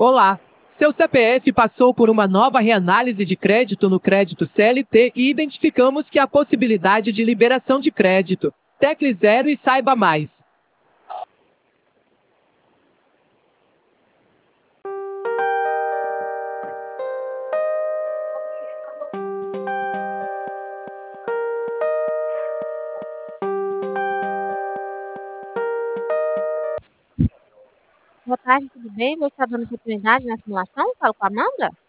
Olá! Seu CPF passou por uma nova reanálise de crédito no crédito CLT e identificamos que há possibilidade de liberação de crédito. Tecle 0 e saiba mais. Boa tarde, tudo bem? Você está dando continuidade na simulação? Falo com a Amanda?